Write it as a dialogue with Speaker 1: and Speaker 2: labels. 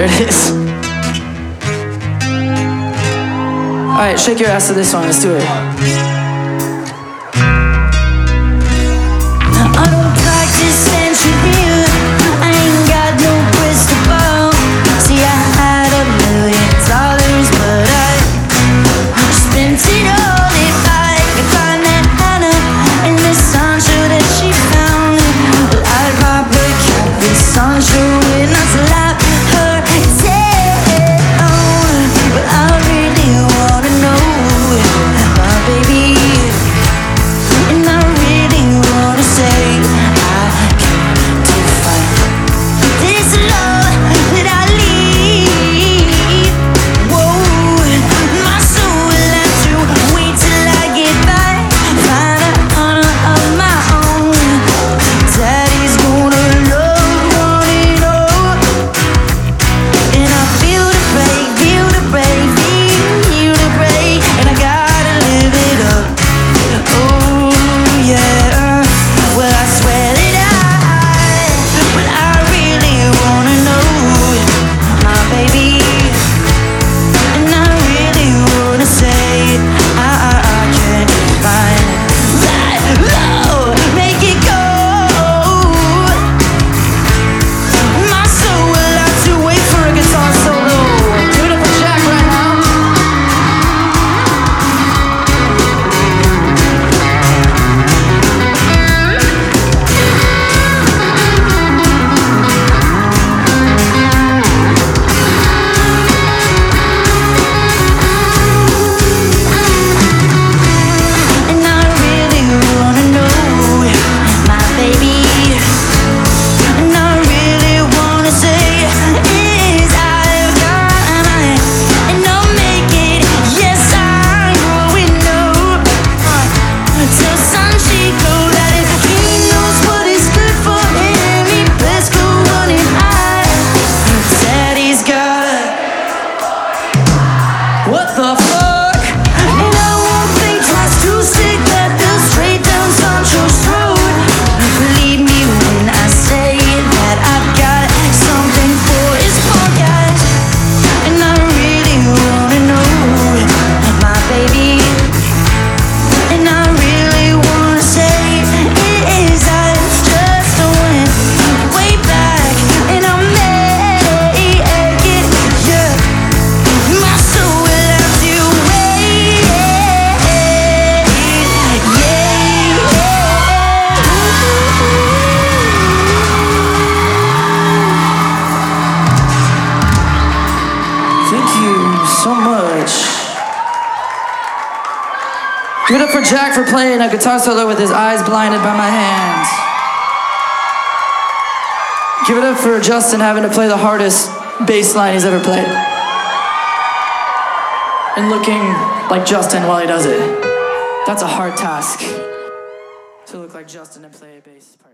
Speaker 1: There it is. Alright, shake your ass to this one. Let's do it.
Speaker 2: I don't practice engineer. I ain't got no crystal ball. See, I had $1 million, but I spent it all. If I could find that Hannah in the Sancho that she found, well, I'd rob her cat with Sancho and not slap her down. But I really wanna know my baby, and I really wanna say I can't define this love that I lead. Whoa, my soul will have to wait till I get back, find a honor of my own. Daddy's gonna love one and all, and I feel the break, feel the break, feel the break, and I gotta live it up. Oh yeah, well I swear that I really wanna know my baby, and I really wanna say I can't find that love, make it go. My soul will have to wait for a guitar solo.
Speaker 1: Give it up for Jack right now.
Speaker 2: And I really wanna know my baby, and I really wanna say is I've got an eye, and I'll make it. Yes, I'm growing up. Tell Sanchico that if he knows what is good for him, he best go running high. Daddy's got
Speaker 1: What the fuck?
Speaker 2: and I won't think twice to stick that bill straight down Sancho's throat. Believe me when I say that I've got something for his podcast, and I really wanna know my baby, and I really wanna say is I just went way back, and I make it, yeah. My soul will have to wait,
Speaker 1: Thank you so much. Give it up for Jack for playing a guitar solo with his eyes blinded by my hands. Give it up for Justin having to play the hardest bass line he's ever played. And looking like Justin while he does it. That's a hard task. To look like Justin and play a bass part.